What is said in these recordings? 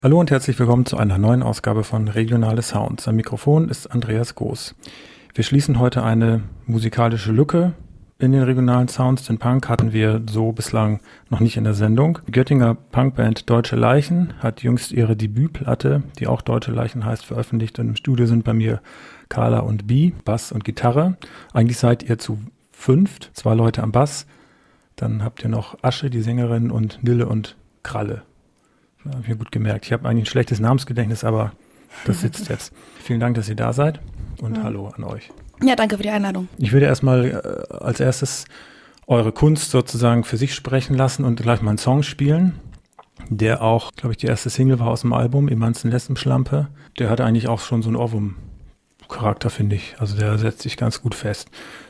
Hallo und herzlich willkommen zu einer neuen Ausgabe von Regionale Sounds. Am Mikrofon ist Andreas Goos. Wir schließen heute eine musikalische Lücke in den regionalen Sounds. Den Punk hatten wir so bislang noch nicht in der Sendung. Die Göttinger Punkband Deutsche Leichen hat jüngst ihre Debütplatte, die auch Deutsche Leichen heißt, veröffentlicht. Und im Studio sind bei mir Carla und Bi, Bass und Gitarre. Eigentlich seid ihr zu fünft, 2 Leute am Bass. Dann habt ihr noch Asche, die Sängerin, und Nille und Kralle. Habe ich mir gut gemerkt. Ich habe eigentlich ein schlechtes Namensgedächtnis, aber das sitzt jetzt. Vielen Dank, dass ihr da seid und hallo an euch. Ja, danke für die Einladung. Ich würde erstmal als erstes eure Kunst sozusagen für sich sprechen lassen und gleich mal einen Song spielen, der auch, glaube ich, die erste Single war aus dem Album, Emanzen Lesbenschlampe. Der hat eigentlich auch schon so einen Ohrwurm-Charakter, finde ich. Also der setzt sich ganz gut fest.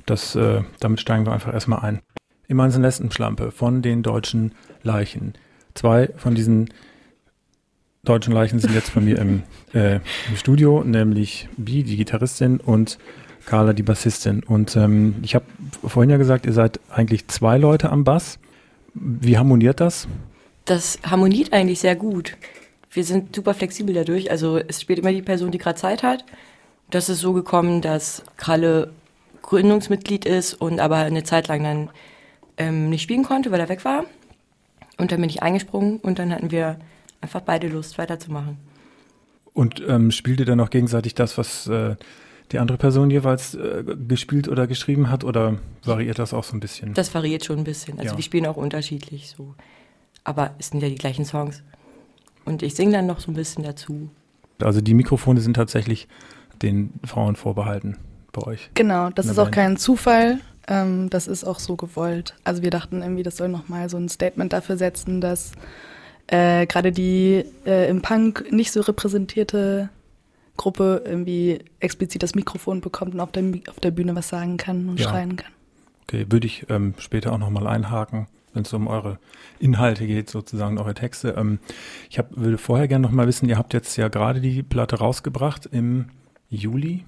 Damit steigen wir einfach erstmal ein. Emanzen Lesbenschlampe von den Deutschen Leichen. 2 von diesen Deutschen Leichen sind jetzt bei mir im Studio, nämlich Bi, die Gitarristin, und Carla, die Bassistin. Und ich habe vorhin ja gesagt, ihr seid eigentlich 2 Leute am Bass. Wie harmoniert das? Das harmoniert eigentlich sehr gut. Wir sind super flexibel dadurch. Also es spielt immer die Person, die gerade Zeit hat. Das ist so gekommen, dass Kralle Gründungsmitglied ist und aber eine Zeit lang dann nicht spielen konnte, weil er weg war. Und dann bin ich eingesprungen und dann hatten wir einfach beide Lust, weiterzumachen. Und spielt ihr dann auch gegenseitig das, was die andere Person jeweils gespielt oder geschrieben hat, oder variiert das auch so ein bisschen? Das variiert schon ein bisschen. Also wir spielen auch unterschiedlich so. Aber es sind ja die gleichen Songs. Und ich singe dann noch so ein bisschen dazu. Also die Mikrofone sind tatsächlich den Frauen vorbehalten bei euch? Genau, das ist auch kein Zufall. Das ist auch so gewollt. Also wir dachten irgendwie, das soll nochmal so ein Statement dafür setzen, dass gerade die im Punk nicht so repräsentierte Gruppe irgendwie explizit das Mikrofon bekommt und auf der Bühne was sagen kann und schreien kann. Okay, würde ich später auch nochmal einhaken, wenn es um eure Inhalte geht, sozusagen eure Texte. Würde vorher gerne nochmal wissen, ihr habt jetzt ja gerade die Platte rausgebracht im Juli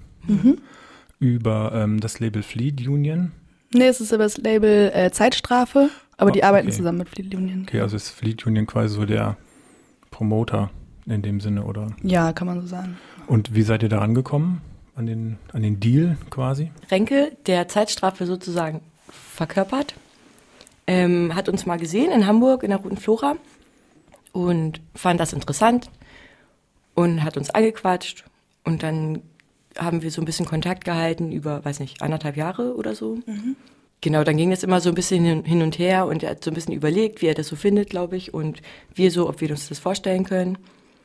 über das Label Fleet Union. Nee, es ist über das Label Zeitstrafe, aber die arbeiten zusammen mit Fleet Union. Okay, also ist Fleet Union quasi so der Promoter in dem Sinne, oder? Ja, kann man so sagen. Und wie seid ihr da angekommen? An den Deal quasi? Renke, der Zeitstrafe sozusagen verkörpert, hat uns mal gesehen in Hamburg in der Roten Flora und fand das interessant und hat uns angequatscht. Und dann haben wir so ein bisschen Kontakt gehalten über, 1,5 Jahre oder so. Mhm. Genau, dann ging es immer so ein bisschen hin und her und er hat so ein bisschen überlegt, wie er das so findet, glaube ich, und ob wir uns das vorstellen können.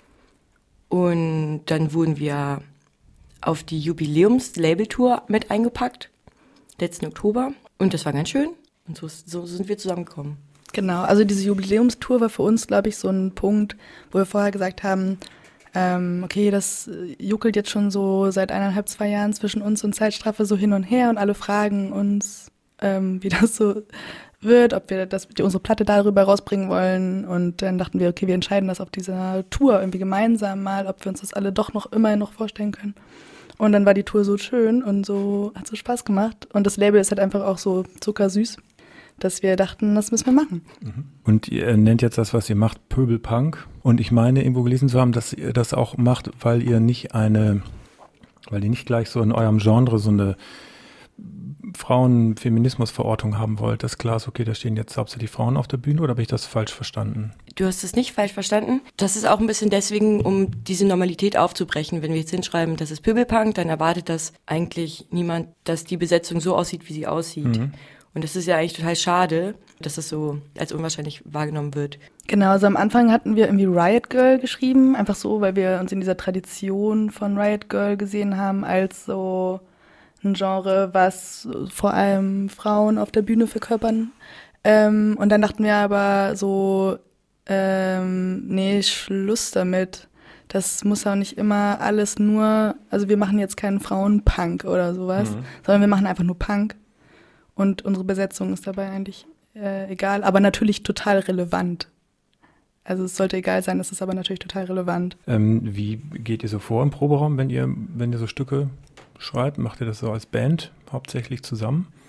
Und dann wurden wir auf die Jubiläums-Label-Tour mit eingepackt, letzten Oktober. Und das war ganz schön. Und so sind wir zusammengekommen. Genau, also diese Jubiläumstour war für uns, glaube ich, so ein Punkt, wo wir vorher gesagt haben, okay, das juckelt jetzt schon so seit 1,5, 2 Jahren zwischen uns und Zeitstrafe so hin und her und alle fragen uns, wie das so wird, ob wir unsere Platte darüber rausbringen wollen. Und dann dachten wir, okay, wir entscheiden das auf dieser Tour irgendwie gemeinsam mal, ob wir uns das alle doch immerhin noch vorstellen können. Und dann war die Tour so schön und hat so Spaß gemacht. Und das Label ist halt einfach auch so zuckersüß, dass wir dachten, das müssen wir machen. Und ihr nennt jetzt das, was ihr macht, Pöbelpunk. Und ich meine, irgendwo gelesen zu haben, dass ihr das auch macht, weil ihr nicht gleich so in eurem Genre so eine Frauenfeminismus-Verortung haben wollt. Das ist klar, okay, da stehen jetzt hauptsächlich Frauen auf der Bühne, oder habe ich das falsch verstanden? Du hast es nicht falsch verstanden. Das ist auch ein bisschen deswegen, um diese Normalität aufzubrechen. Wenn wir jetzt hinschreiben, das ist Pöbelpunk, dann erwartet das eigentlich niemand, dass die Besetzung so aussieht, wie sie aussieht. Mhm. Und das ist ja eigentlich total schade, dass das so als unwahrscheinlich wahrgenommen wird. Genau, also am Anfang hatten wir irgendwie Riot Girl geschrieben, einfach so, weil wir uns in dieser Tradition von Riot Girl gesehen haben, als so ein Genre, was vor allem Frauen auf der Bühne verkörpern. Und dann dachten wir aber so, nee, Schluss damit. Das muss auch nicht immer alles nur, also wir machen jetzt keinen Frauenpunk oder sowas, sondern wir machen einfach nur Punk. Und unsere Besetzung ist dabei eigentlich egal, aber natürlich total relevant. Also es sollte egal sein, es ist aber natürlich total relevant. Wie geht ihr so vor im Proberaum, wenn ihr so Stücke schreibt? Macht ihr das so als Band hauptsächlich zusammen?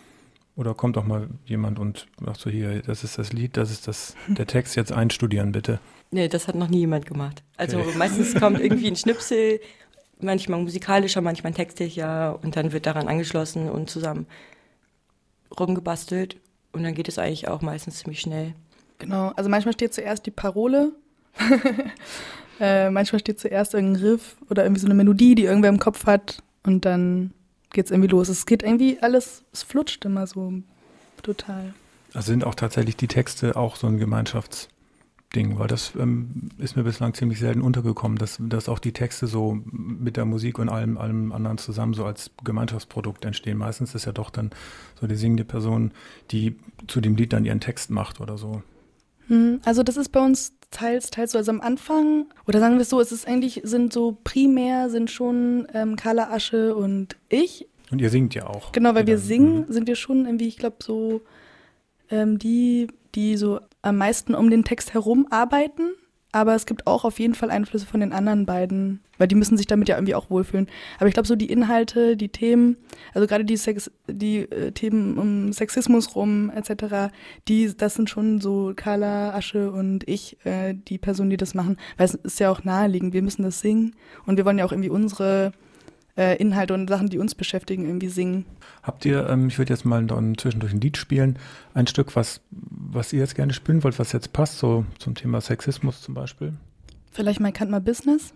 Oder kommt auch mal jemand und sagt so, hier, das ist das Lied, das ist der Text, jetzt einstudieren bitte. Nee, das hat noch nie jemand gemacht. Also Okay. meistens kommt irgendwie ein Schnipsel, manchmal musikalischer, manchmal textlicher und dann wird daran angeschlossen und zusammen rumgebastelt und dann geht es eigentlich auch meistens ziemlich schnell. Genau, also manchmal steht zuerst die Parole, manchmal steht zuerst irgendein Riff oder irgendwie so eine Melodie, die irgendwer im Kopf hat und dann geht's irgendwie los. Es geht irgendwie alles, es flutscht immer so total. Also sind auch tatsächlich die Texte auch so ein Gemeinschaftsding, weil das ist mir bislang ziemlich selten untergekommen, dass auch die Texte so mit der Musik und allem anderen zusammen so als Gemeinschaftsprodukt entstehen. Meistens ist ja doch dann so die singende Person, die zu dem Lied dann ihren Text macht oder so. Also das ist bei uns teils so, also am Anfang, oder sagen wir es so, es ist eigentlich, sind schon Carla Asche und ich. Und ihr singt ja auch. Genau, weil wir dann, singen, sind wir schon irgendwie, ich glaube so, die so am meisten um den Text herum arbeiten. Aber es gibt auch auf jeden Fall Einflüsse von den anderen beiden, weil die müssen sich damit ja irgendwie auch wohlfühlen. Aber ich glaube, so die Inhalte, die Themen, also gerade die Themen um Sexismus rum etc., das sind schon so Carla, Asche und ich, die Personen, die das machen. Weil es ist ja auch naheliegend, wir müssen das singen und wir wollen ja auch irgendwie unsere Inhalte und Sachen, die uns beschäftigen, irgendwie singen. Habt ihr, ich würde jetzt mal dann zwischendurch ein Lied spielen, ein Stück, was ihr jetzt gerne spielen wollt, was jetzt passt, so zum Thema Sexismus zum Beispiel? Vielleicht My Kant My Business?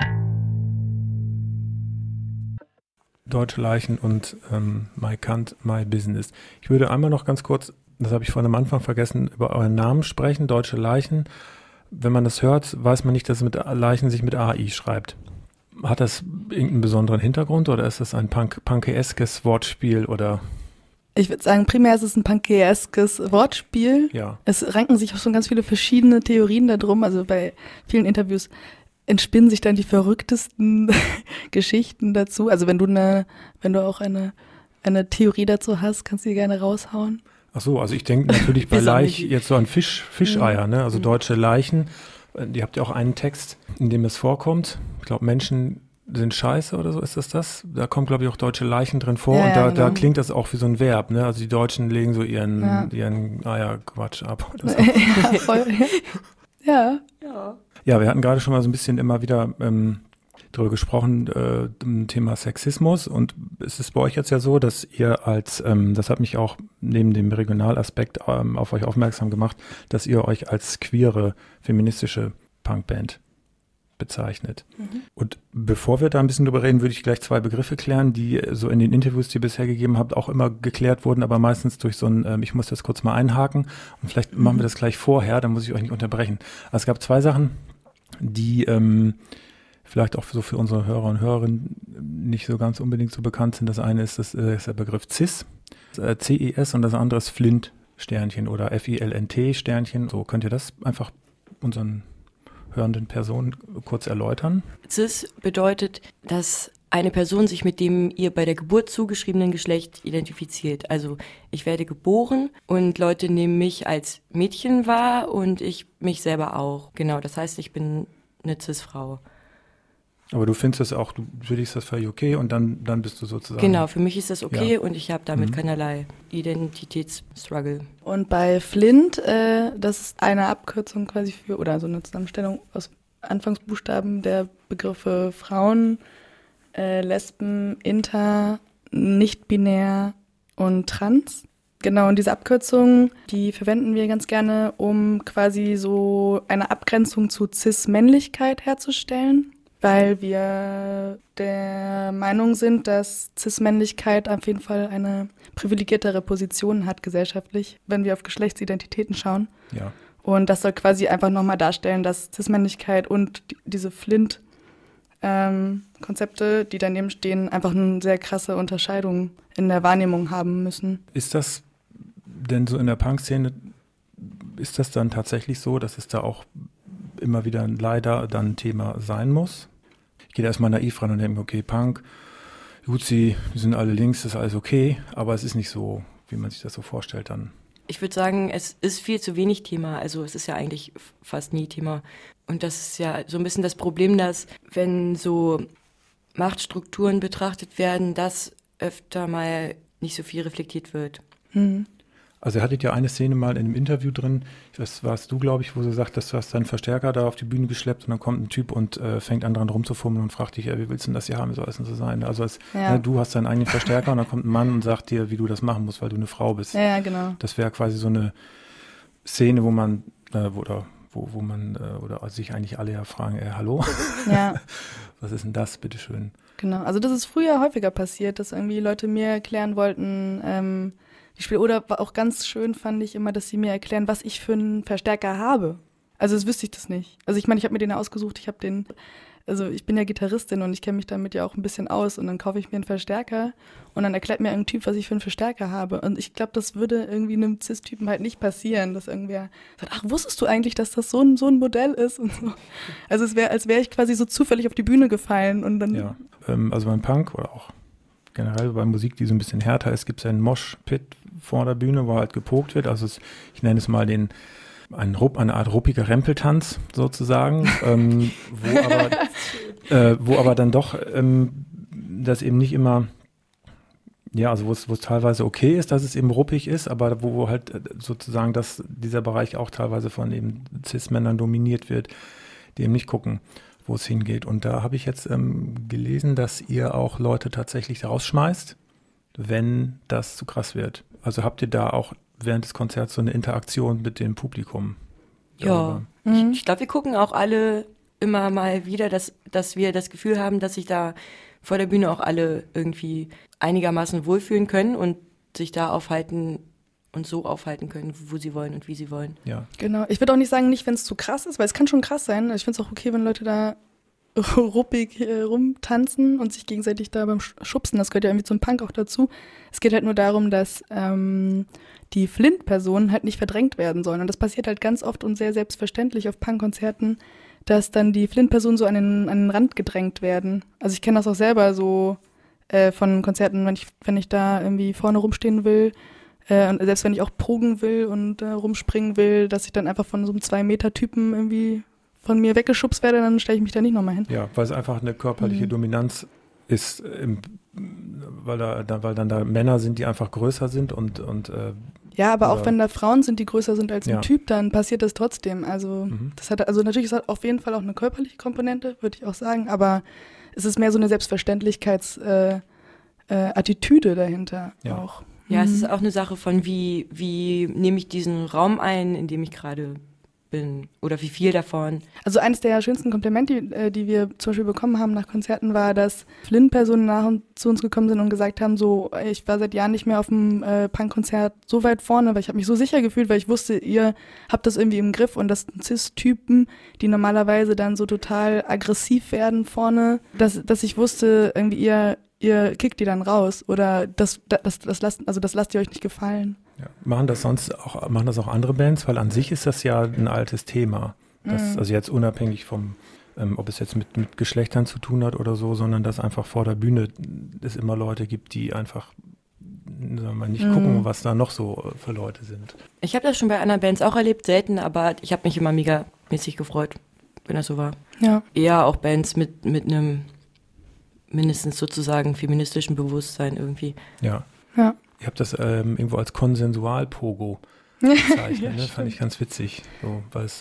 Deutsche Leichen und My Kant My Business. Ich würde einmal noch ganz kurz, das habe ich vorhin am Anfang vergessen, über euren Namen sprechen, Deutsche Leichen. Wenn man das hört, weiß man nicht, dass es mit Leichen sich mit AI schreibt. Hat das irgendeinen besonderen Hintergrund oder ist das ein punkeskes Wortspiel oder? Ich würde sagen, primär ist es ein punkeskes Wortspiel. Ja. Es ranken sich auch schon ganz viele verschiedene Theorien darum. Also bei vielen Interviews entspinnen sich dann die verrücktesten Geschichten dazu. Also wenn du auch eine Theorie dazu hast, kannst du die gerne raushauen. Ach so, also ich denke natürlich bei Leich jetzt so an Fischeier, ne? Also deutsche Leichen. Die habt ja auch einen Text, in dem es vorkommt. Ich glaube, Menschen sind scheiße oder so, ist das? Da kommt, glaube ich, auch deutsche Leichen drin vor. Ja, und da genau. klingt das auch wie so ein Verb, ne? Also die Deutschen legen so ihren Eierquatsch ab. Oder so. Ja, voll. Ja. Ja, wir hatten gerade schon mal so ein bisschen immer wieder darüber gesprochen, im Thema Sexismus. Und es ist bei euch jetzt ja so, dass ihr das hat mich auch neben dem Regionalaspekt auf euch aufmerksam gemacht, dass ihr euch als queere, feministische Punkband bezeichnet. Und bevor wir da ein bisschen drüber reden, würde ich gleich zwei Begriffe klären, die so in den Interviews, die ihr bisher gegeben habt, auch immer geklärt wurden, aber meistens durch so ein, ich muss das kurz mal einhaken und vielleicht machen wir das gleich vorher, dann muss ich euch nicht unterbrechen. Also es gab zwei Sachen, die vielleicht auch so für unsere Hörer und Hörerinnen nicht so ganz unbedingt so bekannt sind. Das eine ist der Begriff CIS, CES, und das andere ist Flint-Sternchen oder FILNT-Sternchen. So, könnt ihr das einfach unseren hörenden Personen kurz erläutern? CIS bedeutet, dass eine Person sich mit dem ihr bei der Geburt zugeschriebenen Geschlecht identifiziert. Also ich werde geboren und Leute nehmen mich als Mädchen wahr und ich mich selber auch. Genau, das heißt, ich bin eine CIS-Frau. Aber du findest das auch, für dich ist das völlig okay und dann bist du sozusagen... Genau, für mich ist das okay Ja. und ich habe damit keinerlei Identitätsstruggle. Und bei Flint, das ist eine Abkürzung quasi oder so eine Zusammenstellung aus Anfangsbuchstaben der Begriffe Frauen, Lesben, Inter, nicht-binär und Trans. Genau, und diese Abkürzungen, die verwenden wir ganz gerne, um quasi so eine Abgrenzung zu Cis-Männlichkeit herzustellen, weil wir der Meinung sind, dass Cis-Männlichkeit auf jeden Fall eine privilegiertere Position hat gesellschaftlich, wenn wir auf Geschlechtsidentitäten schauen. Ja. Und das soll quasi einfach nochmal darstellen, dass Cis-Männlichkeit und diese Flint-Konzepte, die daneben stehen, einfach eine sehr krasse Unterscheidung in der Wahrnehmung haben müssen. Ist das denn so in der Punk-Szene, ist das dann tatsächlich so, dass es da auch immer wieder leider dann ein Thema sein muss? Ich gehe da erstmal naiv ran und denke, okay, Punk, Jutzi, die sind alle links, das ist alles okay, aber es ist nicht so, wie man sich das so vorstellt dann. Ich würde sagen, es ist viel zu wenig Thema. Also es ist ja eigentlich fast nie Thema. Und das ist ja so ein bisschen das Problem, dass wenn so Machtstrukturen betrachtet werden, dass öfter mal nicht so viel reflektiert wird. Also ihr hattet ja eine Szene mal in einem Interview drin, das warst du, glaube ich, wo du sagst, du hast deinen Verstärker da auf die Bühne geschleppt und dann kommt ein Typ und fängt an dran rumzufummeln und fragt dich, wie willst du denn das hier haben, wie soll das denn so sein? Also du hast deinen eigenen Verstärker und dann kommt ein Mann und sagt dir, wie du das machen musst, weil du eine Frau bist. Ja, genau. Das wäre quasi so eine Szene, wo man, wo man sich eigentlich alle ja fragen, hallo? Ja. Was ist denn das, bitteschön? Genau, also das ist früher häufiger passiert, dass irgendwie Leute mir erklären wollten, die Spiele, oder auch ganz schön fand ich immer, dass sie mir erklären, was ich für einen Verstärker habe. Also das wüsste ich das nicht. Also ich meine, ich habe mir den ausgesucht, ich bin ja Gitarristin und ich kenne mich damit ja auch ein bisschen aus und dann kaufe ich mir einen Verstärker und dann erklärt mir ein Typ, was ich für einen Verstärker habe. Und ich glaube, das würde irgendwie einem Cis-Typen halt nicht passieren, dass irgendwer sagt, ach, wusstest du eigentlich, dass das so ein Modell ist und so. Also es wäre, als wäre ich quasi so zufällig auf die Bühne gefallen und dann... Ja, also beim Punk oder auch generell bei Musik, die so ein bisschen härter ist, gibt es einen Mosh-Pit vor der Bühne, wo halt gepokt wird. Also ich nenne es mal eine Art ruppiger Rempeltanz sozusagen, wo aber dann doch das eben nicht immer, ja, also wo es teilweise okay ist, dass es eben ruppig ist, aber wo halt sozusagen dieser Bereich auch teilweise von eben Cis-Männern dominiert wird, die eben nicht gucken, wo es hingeht. Und da habe ich jetzt gelesen, dass ihr auch Leute tatsächlich rausschmeißt, wenn das zu krass wird. Also habt ihr da auch während des Konzerts so eine Interaktion mit dem Publikum? Ja, ich glaube, wir gucken auch alle immer mal wieder, dass wir das Gefühl haben, dass sich da vor der Bühne auch alle irgendwie einigermaßen wohlfühlen können und sich da aufhalten und so aufhalten können, wo sie wollen und wie sie wollen. Ja. Genau. Ich würde auch nicht sagen, nicht, wenn es zu krass ist, weil es kann schon krass sein. Ich finde es auch okay, wenn Leute da ruppig rumtanzen und sich gegenseitig da beim Schubsen. Das gehört ja irgendwie zum Punk auch dazu. Es geht halt nur darum, dass die Flint-Personen halt nicht verdrängt werden sollen. Und das passiert halt ganz oft und sehr selbstverständlich auf Punk-Konzerten, dass dann die Flint-Personen so an den Rand gedrängt werden. Also ich kenne das auch selber so von Konzerten, wenn ich da irgendwie vorne rumstehen will und selbst wenn ich auch pogen will und rumspringen will, dass ich dann einfach von so einem 2-Meter-Typen irgendwie von mir weggeschubst werde, dann stelle ich mich da nicht nochmal hin. Ja, weil es einfach eine körperliche Dominanz ist, weil dann da Männer sind, die einfach größer sind und ja, aber auch wenn da Frauen sind, die größer sind als ein Typ, dann passiert das trotzdem. Also das hat, also natürlich ist das auf jeden Fall auch eine körperliche Komponente, würde ich auch sagen, aber es ist mehr so eine Selbstverständlichkeitsattitüde dahinter auch. Ja, es ist auch eine Sache von wie nehme ich diesen Raum ein, in dem ich gerade bin oder wie viel davon. Also eines der schönsten Komplimente, die wir zum Beispiel bekommen haben nach Konzerten, war, dass Flint-Personen zu uns gekommen sind und gesagt haben, so, ich war seit Jahren nicht mehr auf einem Punk-Konzert so weit vorne, weil ich habe mich so sicher gefühlt, weil ich wusste, ihr habt das irgendwie im Griff und das sind Cis-Typen, die normalerweise dann so total aggressiv werden vorne, dass ich wusste, irgendwie ihr kickt die dann raus oder das lasst ihr euch nicht gefallen. Ja. Machen das auch andere Bands? Weil an sich ist das ja ein altes Thema. Also jetzt unabhängig vom, ob es jetzt mit Geschlechtern zu tun hat oder so, sondern dass einfach vor der Bühne es immer Leute gibt, die einfach nicht gucken, was da noch so für Leute sind. Ich habe das schon bei anderen Bands auch erlebt, selten, aber ich habe mich immer mega mäßig gefreut, wenn das so war. Ja. Eher auch Bands mit einem mindestens sozusagen feministischen Bewusstsein irgendwie. Ja. Ja. Ich habe das irgendwo als Konsensual-Pogo bezeichnet, ne? Fand ich ganz witzig, so, weil es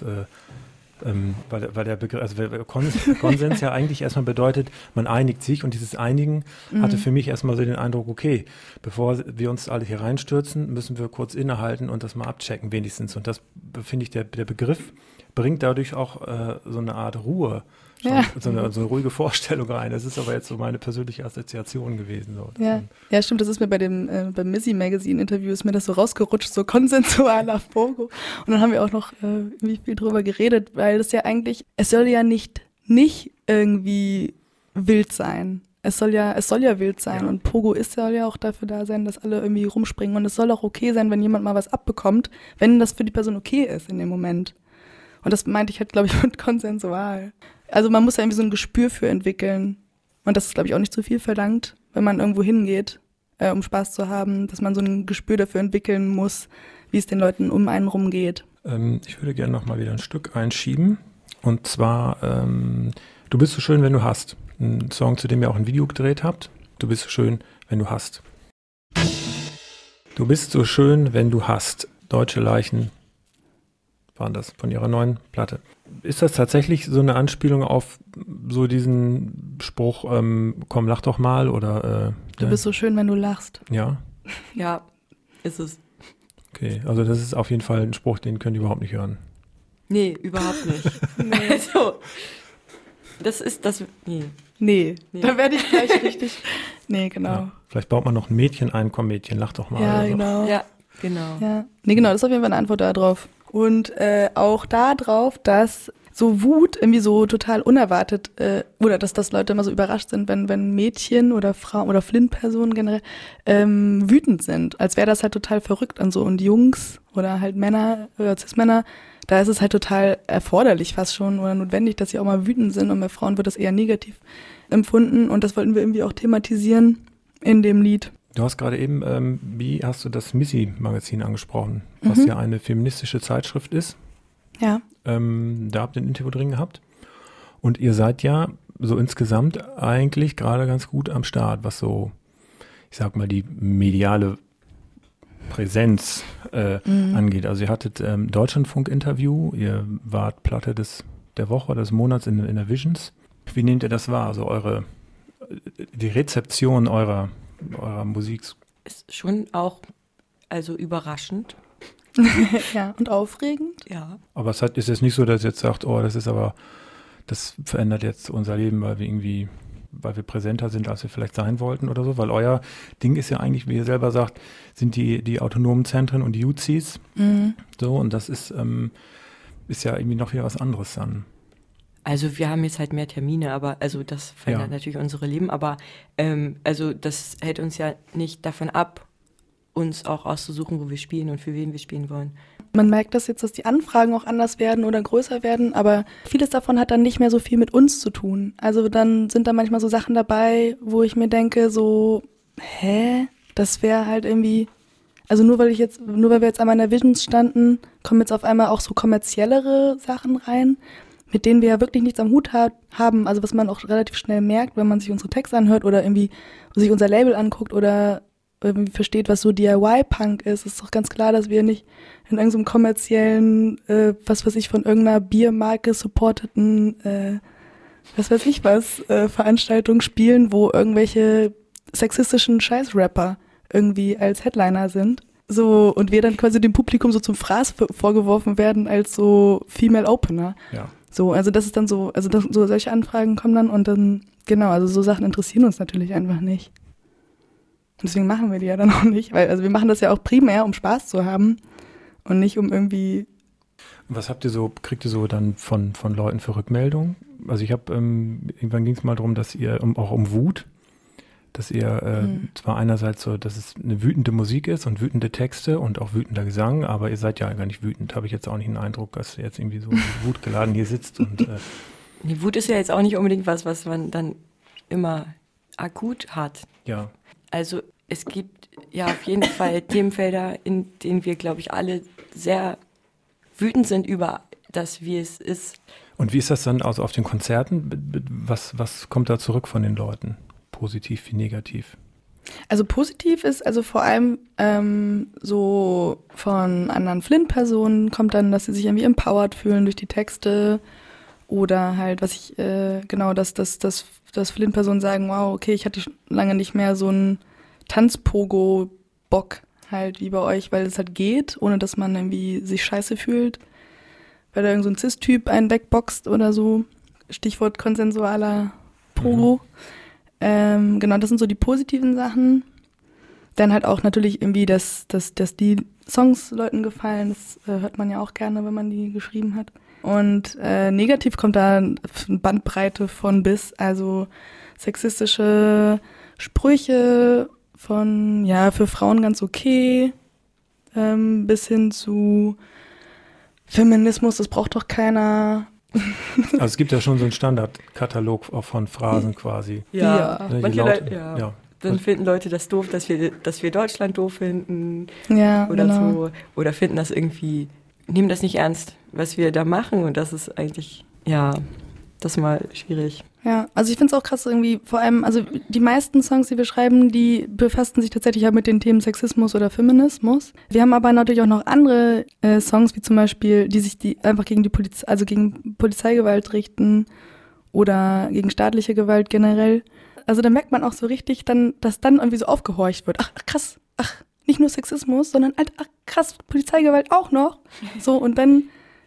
weil der Begriff, also Konsens ja eigentlich erstmal bedeutet, man einigt sich und dieses Einigen hatte für mich erstmal so den Eindruck, okay, bevor wir uns alle hier reinstürzen, müssen wir kurz innehalten und das mal abchecken wenigstens. Und das finde ich, der Begriff bringt dadurch auch so eine Art Ruhe, so eine ruhige Vorstellung rein. Das ist aber jetzt so meine persönliche Assoziation gewesen. So. Ja, stimmt, das ist mir beim Missy Magazine Interview ist mir das so rausgerutscht, so konsensualer Pogo. Und dann haben wir auch noch irgendwie viel drüber geredet, weil das ja eigentlich, es soll ja nicht irgendwie wild sein. Es soll ja wild sein und Pogo soll ja auch dafür da sein, dass alle irgendwie rumspringen und es soll auch okay sein, wenn jemand mal was abbekommt, wenn das für die Person okay ist in dem Moment. Und das meinte ich halt, glaube ich, mit konsensual. Also man muss ja irgendwie so ein Gespür für entwickeln. Und das ist, glaube ich, auch nicht zu viel verlangt, wenn man irgendwo hingeht, um Spaß zu haben, dass man so ein Gespür dafür entwickeln muss, wie es den Leuten um einen rumgeht. Ich würde gerne noch mal wieder ein Stück einschieben. Und zwar, Du bist so schön, wenn du hast. Ein Song, zu dem ihr auch ein Video gedreht habt. Du bist so schön, wenn du hast. Du bist so schön, wenn du hast. Deutsche Leichen waren das von ihrer neuen Platte. Ist das tatsächlich so eine Anspielung auf so diesen Spruch, komm, lach doch mal oder? Du bist so schön, wenn du lachst. Ja. Ja, ist es. Okay, also das ist auf jeden Fall ein Spruch, den könnt ihr überhaupt nicht hören. Nee, überhaupt nicht. Also, das ist das. Nee, da werde ich gleich richtig. Nee, genau. Ja. Vielleicht baut man noch ein Mädchen ein, komm Mädchen, lach doch mal. Ja, oder so. genau. Ja, genau. Ja. Nee, genau, das ist auf jeden Fall eine Antwort darauf. Und auch darauf, dass so Wut irgendwie so total unerwartet oder dass Leute immer so überrascht sind, wenn Mädchen oder Frauen oder Flint-Personen generell wütend sind. Als wäre das halt total verrückt und so. Und Jungs oder halt Männer oder Cis-Männer, da ist es halt total erforderlich fast schon oder notwendig, dass sie auch mal wütend sind. Und bei Frauen wird das eher negativ empfunden. Und das wollten wir irgendwie auch thematisieren in dem Lied. Du hast gerade eben, wie hast du das Missy-Magazin angesprochen, was ja eine feministische Zeitschrift ist. Ja. Da habt ihr ein Interview drin gehabt. Und ihr seid ja so insgesamt eigentlich gerade ganz gut am Start, was so, ich sag mal, die mediale Präsenz angeht. Also ihr hattet Deutschlandfunk-Interview, ihr wart Platte der Woche oder des Monats in der Visions. Wie nehmt ihr das wahr? Also die Rezeption eurer Musik? Ist schon auch, also überraschend. Ja, und aufregend. Ja. Aber es ist jetzt nicht so, dass ihr jetzt sagt, oh, das verändert jetzt unser Leben, weil wir präsenter sind, als wir vielleicht sein wollten oder so, weil euer Ding ist ja eigentlich, wie ihr selber sagt, sind die autonomen Zentren und die UCs. So, und das ist ja irgendwie noch wieder was anderes dann. Also wir haben jetzt halt mehr Termine, aber also das verändert natürlich unsere Leben, aber also das hält uns ja nicht davon ab, uns auch auszusuchen, wo wir spielen und für wen wir spielen wollen. Man merkt das jetzt, dass die Anfragen auch anders werden oder größer werden, aber vieles davon hat dann nicht mehr so viel mit uns zu tun. Also dann sind da manchmal so Sachen dabei, wo ich mir denke so, das wäre halt irgendwie, also nur weil wir jetzt einmal in der Visions standen, kommen jetzt auf einmal auch so kommerziellere Sachen rein, mit denen wir ja wirklich nichts am Hut haben, also was man auch relativ schnell merkt, wenn man sich unsere Texte anhört oder irgendwie sich unser Label anguckt oder irgendwie versteht, was so DIY-Punk ist doch ganz klar, dass wir nicht in irgendeinem kommerziellen, was weiß ich, von irgendeiner Biermarke supporteten, Veranstaltung spielen, wo irgendwelche sexistischen Scheiß-Rapper irgendwie als Headliner sind. So, und wir dann quasi dem Publikum so zum Fraß vorgeworfen werden als so Female Opener. Ja. So, also das ist dann so, so solche Anfragen kommen dann und dann, genau, also so Sachen interessieren uns natürlich einfach nicht. Deswegen machen wir die ja dann auch nicht, weil also wir machen das ja auch primär, um Spaß zu haben und nicht um irgendwie. Was kriegt ihr so dann von Leuten für Rückmeldungen? Also ich habe, irgendwann ging es mal darum, dass ihr, auch um Wut, dass ihr zwar einerseits so, dass es eine wütende Musik ist und wütende Texte und auch wütender Gesang, aber ihr seid ja gar nicht wütend, habe ich jetzt auch nicht den Eindruck, dass ihr jetzt irgendwie so wutgeladen hier sitzt. Und Die Wut ist ja jetzt auch nicht unbedingt was man dann immer akut hat. Ja. Also es gibt ja auf jeden Fall Themenfelder, in denen wir, glaube ich, alle sehr wütend sind über das, wie es ist. Und wie ist das dann also auf den Konzerten? Was kommt da zurück von den Leuten? Positiv wie negativ? Also positiv ist also vor allem so von anderen Flint-Personen kommt dann, dass sie sich irgendwie empowered fühlen durch die Texte oder halt, dass Flint-Personen sagen, wow, okay, ich hatte lange nicht mehr so einen Tanzpogo-Bock halt wie bei euch, weil es halt geht, ohne dass man irgendwie sich scheiße fühlt, weil da irgend so ein Cis-Typ einen wegboxt oder so. Stichwort konsensualer Pogo. Genau, das sind so die positiven Sachen. Dann halt auch natürlich irgendwie, dass die Songs Leuten gefallen. Das hört man ja auch gerne, wenn man die geschrieben hat. Und negativ kommt da eine Bandbreite von bis, also sexistische Sprüche von, ja, für Frauen ganz okay, bis hin zu Feminismus, das braucht doch keiner. Also es gibt ja schon so einen Standardkatalog auch von Phrasen quasi. Ja. Ne, Manche Leute, ja. Dann finden Leute das doof, dass wir Deutschland doof finden. Ja, oder genau. so. Oder finden das irgendwie, nehmen das nicht ernst, was wir da machen. Und das ist eigentlich, ja. das ist mal schwierig. Ja, also ich finde es auch krass irgendwie, vor allem, also die meisten Songs, die wir schreiben, die befassen sich tatsächlich ja mit den Themen Sexismus oder Feminismus. Wir haben aber natürlich auch noch andere Songs, wie zum Beispiel, die einfach gegen die gegen Polizeigewalt richten oder gegen staatliche Gewalt generell. Also da merkt man auch so richtig, dass dann irgendwie so aufgehorcht wird. Ach krass, nicht nur Sexismus, sondern krass, Polizeigewalt auch noch. So, und dann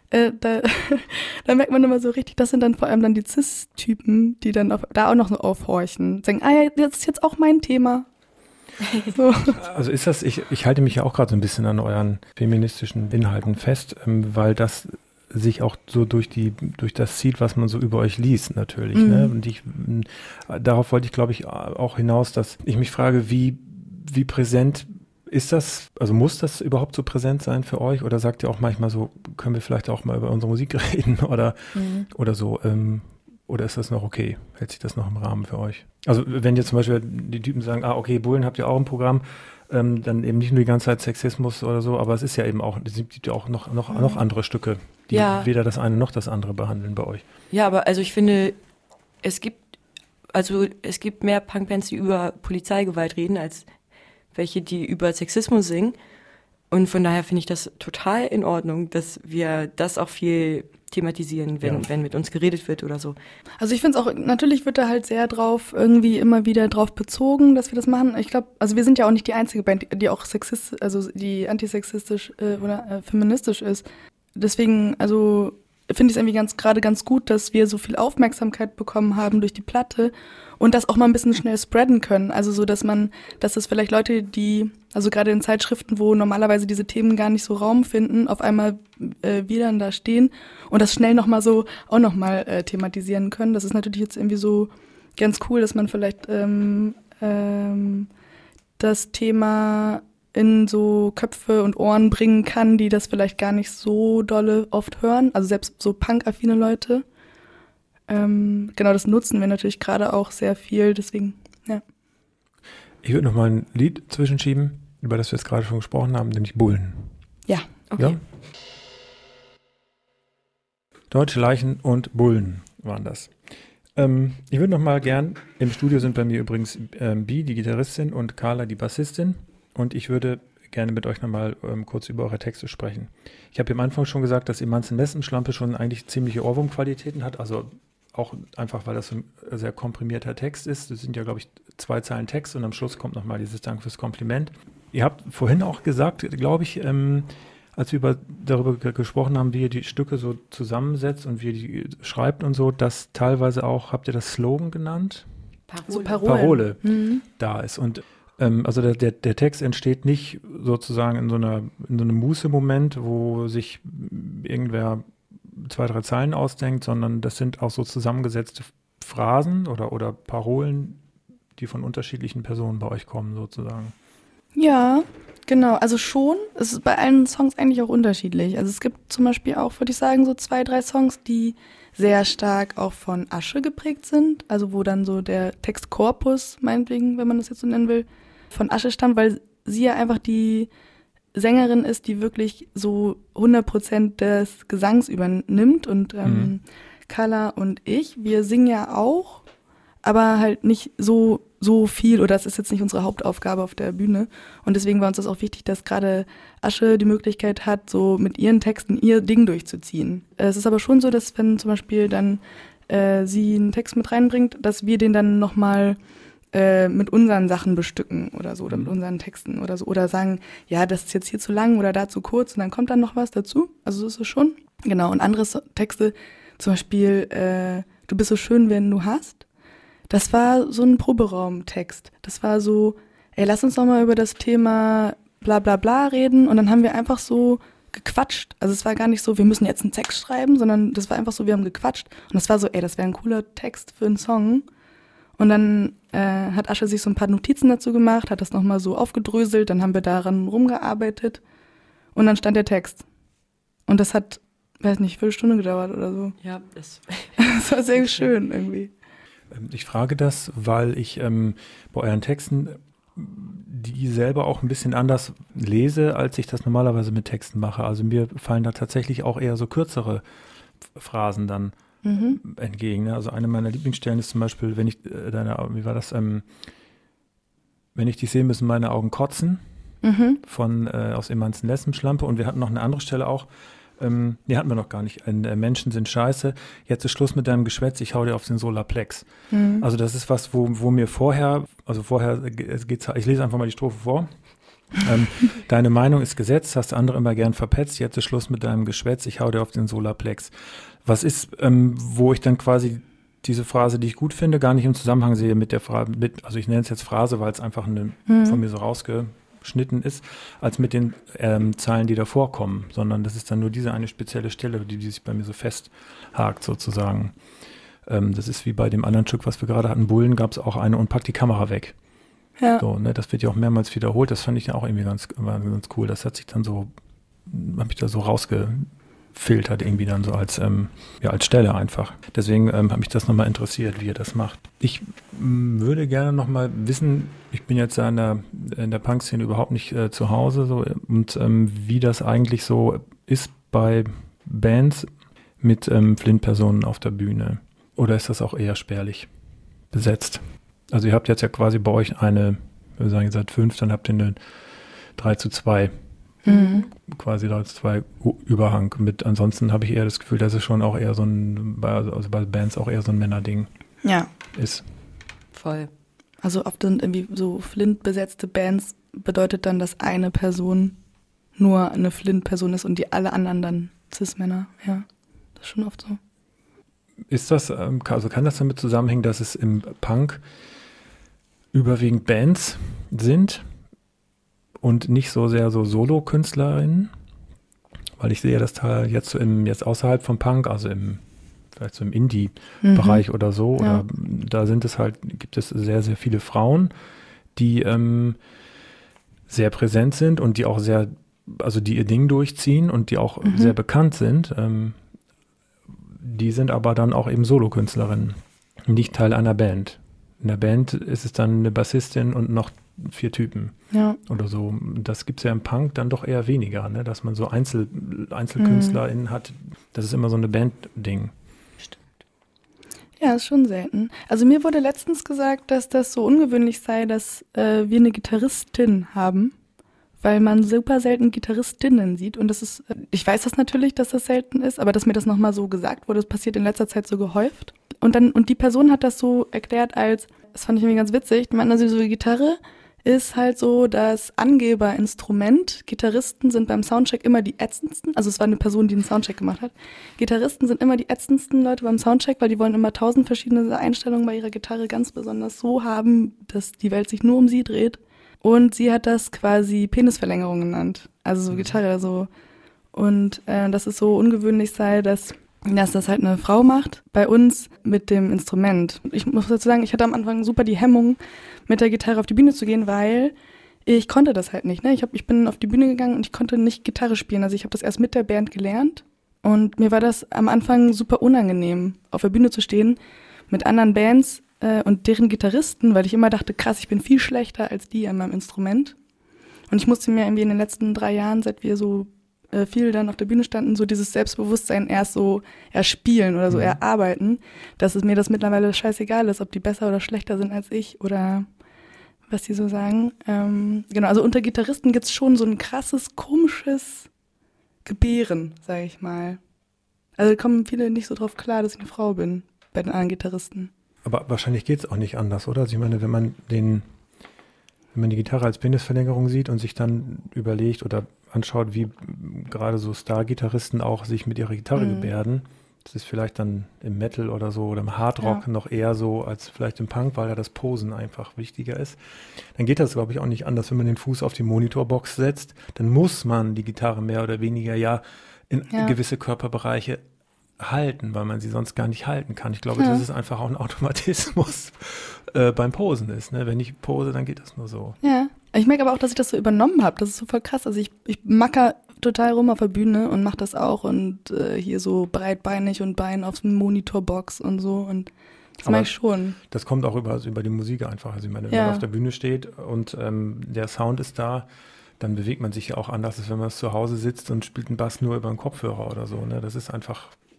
da merkt man immer so richtig, das sind dann vor allem dann die Cis-Typen, die dann da auch noch so aufhorchen. Sagen, ja, das ist jetzt auch mein Thema. So. Also ist das, ich halte mich ja auch gerade so ein bisschen an euren feministischen Inhalten fest, weil das sich auch so durch das zieht, was man so über euch liest natürlich. Ne? Und darauf wollte ich, glaube ich, auch hinaus, dass ich mich frage, wie präsent ist das, also muss das überhaupt so präsent sein für euch? Oder sagt ihr auch manchmal so, können wir vielleicht auch mal über unsere Musik reden oder so? Oder ist das noch okay? Hält sich das noch im Rahmen für euch? Also wenn jetzt zum Beispiel die Typen sagen, okay, Bullen habt ihr auch im Programm, dann eben nicht nur die ganze Zeit Sexismus oder so, aber es ist ja eben auch, es gibt ja auch noch andere Stücke, die weder das eine noch das andere behandeln bei euch. Ja, aber also ich finde, es gibt mehr Punkbands, die über Polizeigewalt reden, als welche, die über Sexismus singen. Und von daher finde ich das total in Ordnung, dass wir das auch viel thematisieren, wenn mit uns geredet wird oder so. Also ich finde es auch, natürlich wird da halt sehr drauf, irgendwie immer wieder drauf bezogen, dass wir das machen. Ich glaube, also wir sind ja auch nicht die einzige Band, die auch die antisexistisch oder feministisch ist. Deswegen, also finde ich es irgendwie gerade ganz gut, dass wir so viel Aufmerksamkeit bekommen haben durch die Platte und das auch mal ein bisschen schnell spreaden können. Also so, dass es vielleicht Leute, die, also gerade in Zeitschriften, wo normalerweise diese Themen gar nicht so Raum finden, auf einmal wieder dann da stehen und das schnell auch nochmal thematisieren können. Das ist natürlich jetzt irgendwie so ganz cool, dass man vielleicht das Thema in so Köpfe und Ohren bringen kann, die das vielleicht gar nicht so dolle oft hören. Also selbst so punk-affine Leute. Genau, das nutzen wir natürlich gerade auch sehr viel, deswegen, ja. Ich würde noch mal ein Lied zwischenschieben, über das wir jetzt gerade schon gesprochen haben, nämlich Bullen. Ja, okay. Ja? Deutsche Leichen und Bullen waren das. Ich würde noch mal gern, im Studio sind bei mir übrigens Bi, die Gitarristin, und Carla, die Bassistin. Und ich würde gerne mit euch nochmal kurz über eure Texte sprechen. Ich habe am Anfang schon gesagt, dass Emanzen Lesbenschlampe schon eigentlich ziemliche Ohrwurmqualitäten hat. Also auch einfach, weil das so ein sehr komprimierter Text ist. Das sind ja, glaube ich, 2 Zeilen Text und am Schluss kommt nochmal dieses Dank fürs Kompliment. Ihr habt vorhin auch gesagt, glaube ich, als wir darüber gesprochen haben, wie ihr die Stücke so zusammensetzt und wie ihr die schreibt und so, dass teilweise auch, habt ihr das Slogan genannt? Parole da ist. Und also der Text entsteht nicht sozusagen in so einem Muße-Moment, wo sich irgendwer 2, 3 Zeilen ausdenkt, sondern das sind auch so zusammengesetzte Phrasen oder Parolen, die von unterschiedlichen Personen bei euch kommen sozusagen. Ja, genau. Also schon. Es ist bei allen Songs eigentlich auch unterschiedlich. Also es gibt zum Beispiel auch, würde ich sagen, so 2, 3 Songs, die sehr stark auch von Asche geprägt sind. Also wo dann so der Textkorpus, meinetwegen, wenn man das jetzt so nennen will, von Asche stammt, weil sie ja einfach die Sängerin ist, die wirklich so 100% des Gesangs übernimmt. Und Carla und ich, wir singen ja auch, aber halt nicht so viel, oder das ist jetzt nicht unsere Hauptaufgabe auf der Bühne. Und deswegen war uns das auch wichtig, dass gerade Asche die Möglichkeit hat, so mit ihren Texten ihr Ding durchzuziehen. Es ist aber schon so, dass wenn zum Beispiel dann sie einen Text mit reinbringt, dass wir den dann nochmal mit unseren Sachen bestücken oder so, oder mit unseren Texten oder so. Oder sagen, ja, das ist jetzt hier zu lang oder da zu kurz und dann kommt dann noch was dazu. Also so ist es schon. Genau, und andere Texte, zum Beispiel, du bist so schön, wenn du hast. Das war so ein Proberaumtext. Das war so, lass uns doch mal über das Thema bla bla bla reden. Und dann haben wir einfach so gequatscht. Also es war gar nicht so, wir müssen jetzt einen Text schreiben, sondern das war einfach so, wir haben gequatscht. Und das war so, das wäre ein cooler Text für einen Song. Und dann hat Asche sich so ein paar Notizen dazu gemacht, hat das nochmal so aufgedröselt, dann haben wir daran rumgearbeitet und dann stand der Text. Und das hat, weiß nicht, 1 Viertelstunde gedauert oder so. Ja, das war sehr schön irgendwie. Ich frage das, weil ich bei euren Texten die selber auch ein bisschen anders lese, als ich das normalerweise mit Texten mache. Also mir fallen da tatsächlich auch eher so kürzere Phrasen dann entgegen. Ne? Also eine meiner Lieblingsstellen ist zum Beispiel, wenn ich wenn ich dich sehe, müssen meine Augen kotzen, aus Emanzen Lesbenschlampe. Und wir hatten noch eine andere Stelle auch, die hatten wir noch gar nicht. Menschen sind scheiße, jetzt ist Schluss mit deinem Geschwätz, ich hau dir auf den Solarplex. Also das ist was, wo mir vorher geht's, ich lese einfach mal die Strophe vor. Deine Meinung ist Gesetz, hast andere immer gern verpetzt, jetzt ist Schluss mit deinem Geschwätz, ich hau dir auf den Solarplex. Was ist, wo ich dann quasi diese Phrase, die ich gut finde, gar nicht im Zusammenhang sehe mit der Phrase, also ich nenne es jetzt Phrase, weil es einfach von mir so rausgeschnitten ist, als mit den Zeilen, die davor kommen, sondern das ist dann nur diese eine spezielle Stelle, die sich bei mir so festhakt sozusagen. Das ist wie bei dem anderen Stück, was wir gerade hatten, Bullen, gab es auch eine und pack die Kamera weg. Ja. So, ne, das wird ja auch mehrmals wiederholt. Das fand ich ja auch irgendwie ganz cool. Das hat sich dann so, habe ich da so rausgefiltert irgendwie dann so als Stelle einfach. Deswegen hat mich das nochmal interessiert, wie ihr das macht. Ich würde gerne nochmal wissen, ich bin jetzt in der Punk-Szene überhaupt nicht zu Hause so, und wie das eigentlich so ist bei Bands mit Flint-Personen auf der Bühne. Oder ist das auch eher spärlich besetzt? Also ihr habt jetzt ja quasi bei euch wir sagen, ihr seid 5, dann habt ihr eine 3:2, quasi 3:2 Überhang mit. Ansonsten habe ich eher das Gefühl, dass es schon auch eher so bei Bands auch eher so ein Männerding ist. Voll. Also oft sind irgendwie so Flint-besetzte Bands, bedeutet dann, dass eine Person nur eine Flint-Person ist und alle anderen dann Cis-Männer. Ja, das ist schon oft so. Ist das, also kann das damit zusammenhängen, dass es im Punk überwiegend Bands sind und nicht so sehr so Solo-Künstlerinnen? Weil ich sehe das Teil jetzt außerhalb vom Punk, also vielleicht so im Indie-Bereich oder so, oder da gibt es sehr, sehr viele Frauen, die sehr präsent sind und die auch die ihr Ding durchziehen und die auch sehr bekannt sind. Die sind aber dann auch eben Solokünstlerinnen, nicht Teil einer Band. In der Band ist es dann eine Bassistin und noch 4 Typen oder so. Das gibt es ja im Punk dann doch eher weniger, ne? Dass man so EinzelkünstlerInnen hat. Das ist immer so eine Band-Ding. Stimmt. Ja, ist schon selten. Also mir wurde letztens gesagt, dass das so ungewöhnlich sei, dass wir eine Gitarristin haben, weil man super selten Gitarristinnen sieht. Und das ist, ich weiß das natürlich, dass das selten ist, aber dass mir das nochmal so gesagt wurde, das passiert in letzter Zeit so gehäuft. Und die Person hat das so erklärt das fand ich irgendwie ganz witzig, die meinten, also so Gitarre ist halt so das Angeberinstrument. Gitarristen sind beim Soundcheck immer die ätzendsten, also es war eine Person, die einen Soundcheck gemacht hat. Gitarristen sind immer die ätzendsten Leute beim Soundcheck, weil die wollen immer 1000 verschiedene Einstellungen bei ihrer Gitarre ganz besonders so haben, dass die Welt sich nur um sie dreht. Und sie hat das quasi Penisverlängerung genannt, also so Gitarre so. Und dass es so ungewöhnlich sei, dass das halt eine Frau macht, bei uns mit dem Instrument. Ich muss dazu sagen, ich hatte am Anfang super die Hemmung, mit der Gitarre auf die Bühne zu gehen, weil ich konnte das halt nicht. Ne? Ich bin auf die Bühne gegangen und ich konnte nicht Gitarre spielen. Also ich habe das erst mit der Band gelernt und mir war das am Anfang super unangenehm, auf der Bühne zu stehen mit anderen Bands und deren Gitarristen, weil ich immer dachte, krass, ich bin viel schlechter als die an meinem Instrument. Und ich musste mir irgendwie in den letzten 3 Jahren, seit wir so viel dann auf der Bühne standen, so dieses Selbstbewusstsein erst spielen oder so erarbeiten, dass es mir das mittlerweile scheißegal ist, ob die besser oder schlechter sind als ich oder was die so sagen. Genau, also unter Gitarristen gibt's schon so ein krasses, komisches Gebären, sag ich mal. Also kommen viele nicht so drauf klar, dass ich eine Frau bin, bei den anderen Gitarristen. Aber wahrscheinlich geht's auch nicht anders, oder? Also ich meine, wenn man die Gitarre als Penisverlängerung sieht und sich dann überlegt oder anschaut, wie gerade so Star-Gitarristen auch sich mit ihrer Gitarre gebärden, das ist vielleicht dann im Metal oder so oder im Hardrock noch eher so als vielleicht im Punk, weil da das Posen einfach wichtiger ist. Dann geht das, glaube ich, auch nicht anders, wenn man den Fuß auf die Monitorbox setzt. Dann muss man die Gitarre mehr oder weniger in gewisse Körperbereiche halten, weil man sie sonst gar nicht halten kann. Ich glaube, dass es einfach auch ein Automatismus beim Posen ist. Ne? Wenn ich pose, dann geht das nur so. Ja, ich merke aber auch, dass ich das so übernommen habe. Das ist so voll krass. Also ich macker total rum auf der Bühne und mache das auch und hier so breitbeinig und Bein auf dem Monitorbox und so und das mache ich schon. Das kommt auch über die Musik einfach. Also ich meine, wenn man auf der Bühne steht und der Sound ist da, dann bewegt man sich ja auch anders, als wenn man zu Hause sitzt und spielt einen Bass nur über einen Kopfhörer oder so. Ne? Das ist einfach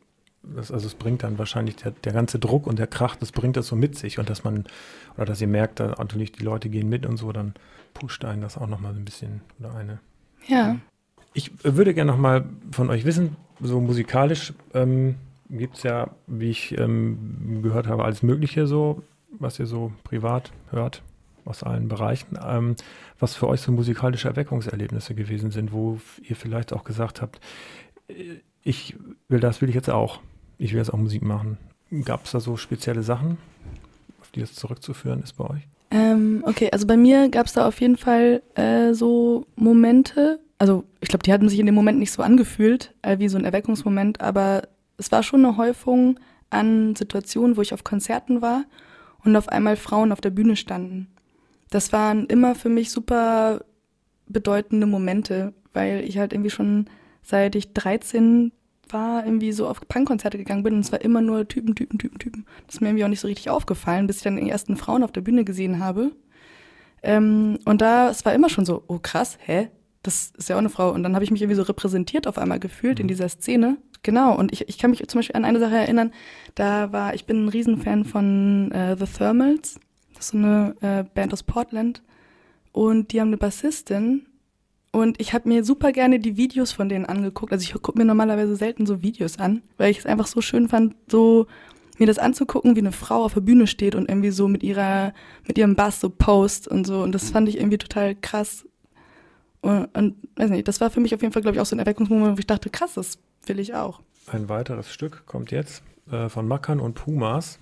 Also es bringt dann wahrscheinlich der ganze Druck und der Krach, das bringt das so mit sich und dass ihr merkt, da natürlich die Leute gehen mit und so, dann pusht einen das auch nochmal so ein bisschen oder eine. Ja. Ich würde gerne nochmal von euch wissen, so musikalisch gibt es ja, wie ich gehört habe, alles Mögliche so, was ihr so privat hört aus allen Bereichen, was für euch so musikalische Erweckungserlebnisse gewesen sind, wo ihr vielleicht auch gesagt habt, ich will ich jetzt auch. Ich will jetzt auch Musik machen. Gab es da so spezielle Sachen, auf die das zurückzuführen ist bei euch? Okay, also bei mir gab es da auf jeden Fall so Momente, also ich glaube, die hatten sich in dem Moment nicht so angefühlt, wie so ein Erweckungsmoment, aber es war schon eine Häufung an Situationen, wo ich auf Konzerten war und auf einmal Frauen auf der Bühne standen. Das waren immer für mich super bedeutende Momente, weil ich halt irgendwie schon seit ich 13 war, irgendwie so auf Punkkonzerte gegangen bin und es war immer nur Typen. Das ist mir irgendwie auch nicht so richtig aufgefallen, bis ich dann die ersten Frauen auf der Bühne gesehen habe. Und es war immer schon so, oh krass, das ist ja auch eine Frau. Und dann habe ich mich irgendwie so repräsentiert auf einmal gefühlt in dieser Szene. Genau, und ich kann mich zum Beispiel an eine Sache erinnern, ich bin ein Riesenfan von The Thermals, das ist so eine Band aus Portland und die haben eine Bassistin und ich habe mir super gerne die Videos von denen angeguckt, also ich gucke mir normalerweise selten so Videos an, weil ich es einfach so schön fand, so mir das anzugucken, wie eine Frau auf der Bühne steht und irgendwie so mit ihrem Bass so post und so und das fand ich irgendwie total krass und weiß nicht, das war für mich auf jeden Fall, glaube ich, auch so ein Erweckungsmoment, wo ich dachte, krass, das will ich auch. Ein weiteres Stück kommt jetzt von Mackern und Pumas.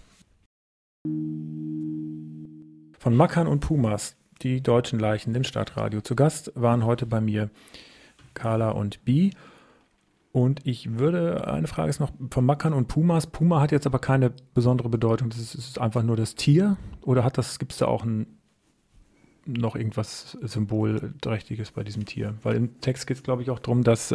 Von Mackern und Pumas, die deutschen Leichen im Stadtradio. Zu Gast waren heute bei mir Carla und Bi. Und eine Frage ist noch von Mackern und Pumas. Puma hat jetzt aber keine besondere Bedeutung. Das ist einfach nur das Tier. Oder gibt es da auch noch irgendwas Symbolträchtiges bei diesem Tier? Weil im Text geht es, glaube ich, auch darum, dass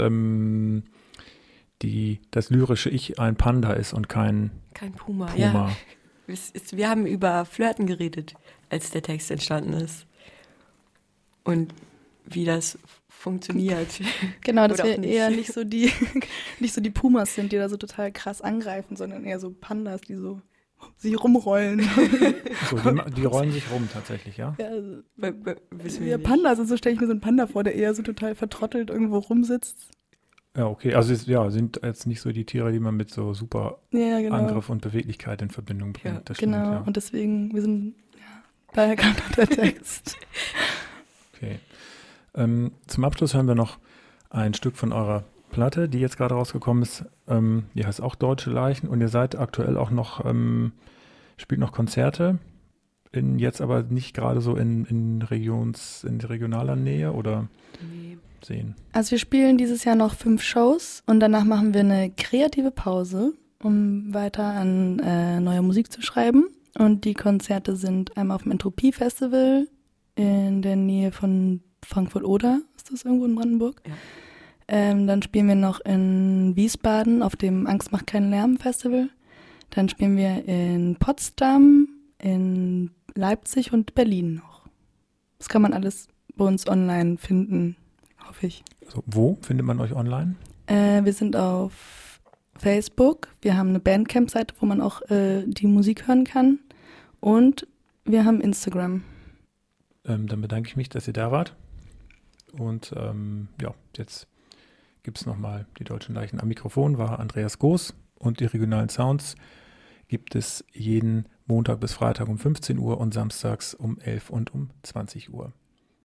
das lyrische Ich ein Panda ist und kein Puma. Ja. Wir haben über Flirten geredet, als der Text entstanden ist. Und wie das funktioniert. Genau, dass wir eher nicht so die Pumas sind, die da so total krass angreifen, sondern eher so Pandas, die so sich rumrollen. So, die rollen sich rum tatsächlich, ja? Ja, Pandas, also so stelle ich mir so einen Panda vor, der eher so total vertrottelt irgendwo rumsitzt. Ja, okay. Also sind jetzt nicht so die Tiere, die man mit so super Angriff und Beweglichkeit in Verbindung bringt. Ja, das stimmt, genau. Ja. Und deswegen, daher kam der Text. Okay. Zum Abschluss hören wir noch ein Stück von eurer Platte, die jetzt gerade rausgekommen ist. Die heißt auch Deutsche Leichen und ihr seid aktuell auch noch, spielt noch Konzerte, jetzt aber nicht gerade so in regionaler Nähe oder? Nee. Sehen. Also wir spielen dieses Jahr noch 5 Shows und danach machen wir eine kreative Pause, um weiter an neuer Musik zu schreiben. Und die Konzerte sind einmal auf dem Entropie-Festival in der Nähe von Frankfurt-Oder, ist das irgendwo in Brandenburg? Ja. Dann spielen wir noch in Wiesbaden auf dem Angst macht keinen Lärm-Festival. Dann spielen wir in Potsdam, in Leipzig und Berlin noch. Das kann man alles bei uns online finden. Hoffe ich. Also, wo findet man euch online? Wir sind auf Facebook. Wir haben eine Bandcamp-Seite, wo man auch die Musik hören kann. Und wir haben Instagram. Dann bedanke ich mich, dass ihr da wart. Und jetzt gibt es nochmal die Deutschen Leichen. Am Mikrofon war Andreas Goos und die regionalen Sounds gibt es jeden Montag bis Freitag um 15 Uhr und samstags um 11 und um 20 Uhr.